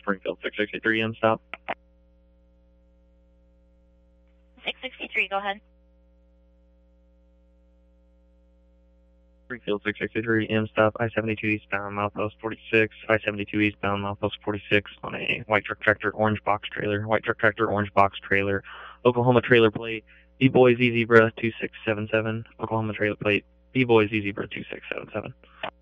Springfield 663 in stop. 663, go ahead. Springfield 663 in stop, I-72 eastbound, milepost 46, I-72 eastbound, milepost 46 on a white truck tractor, orange box trailer, white truck tractor, orange box trailer, Oklahoma trailer plate, B-Boy Z Zebra 2677, Oklahoma trailer plate, B-Boy Z Zebra 2677.